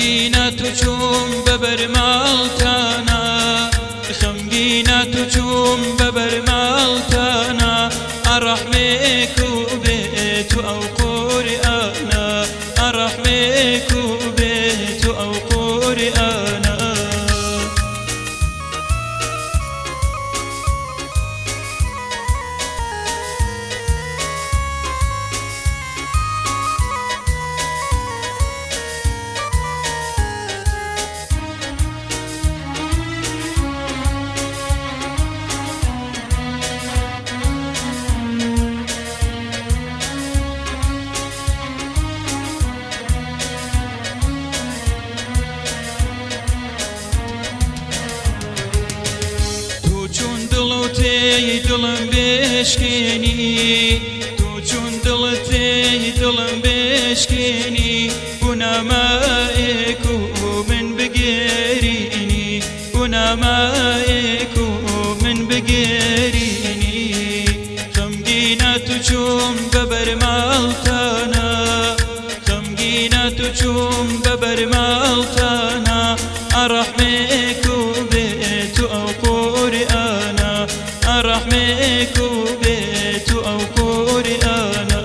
خەمگینە تو چووم بەبەرماڵتانە خەمگینە تو چووم بەبەرماڵتانە ئەڕەحمێک و بێت و ئەو قورئانە ئەڕەحمێک و بێت و ئەو قورئانە دڵم بێشکێنی تو چون دڵتێی دڵم بێشکێنی بوونامایەک و من بگێرینی بوونامایەک و من بگێرینی خەمگینە تو چووم بەبەرماڵتانە خەمگینە تو چووم بەبەرماڵتانە ئەڕەحمێک و بێت و ئەو قورئانە ئەڕەحمێک و بێت و ئەو قورئانە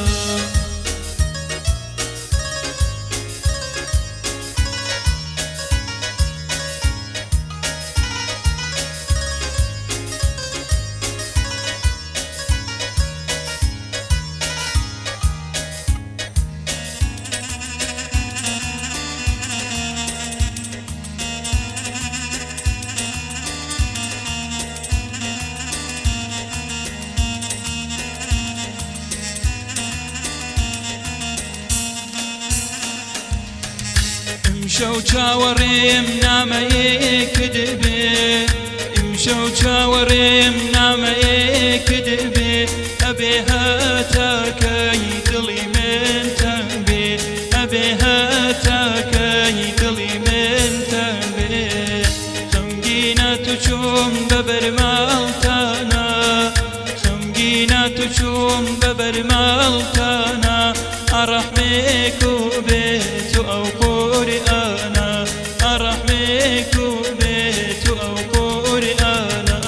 ئەمشەو چاوەڕێم نامەیەکت بێ ئەمشەو چاوەڕێم نامەیەکت بێ ئەبێ هەتاکەی دڵی من تەنگ بێ ئەبێ هەتاکەی دڵی من تەنگ بێ خەمگینە تو چووم بەبەرماڵتانە خەمگینە تو چووم بەبەرماڵتانە ئەڕەحمێک و بێت و ئەو قورئانە ئەڕەحمێک و بێت و ئەو قورئانە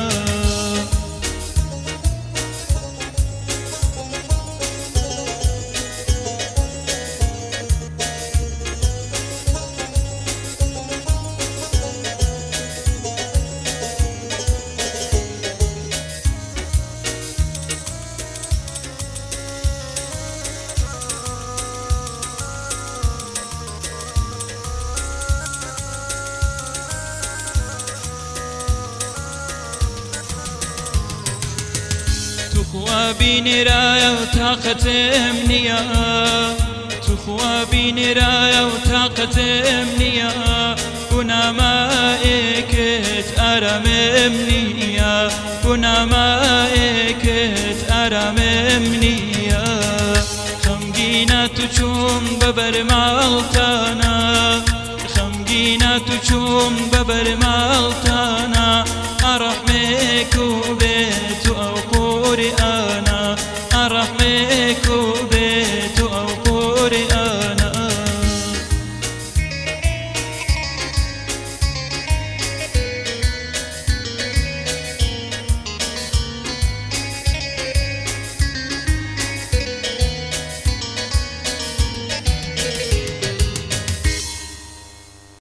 توخوا بینێرایە و تاقەتم نییە توخوا بینێرایە و تاقەتم نییە بوونامایەکت ئارامم نییە بوونامایەکت ئارامم نییە خەمگینە تو چووم بەبەرماڵتانە خەمگینە تو چووم بەبەرماڵتانە ئەڕەحمێک و بێت و ئەو قورئانە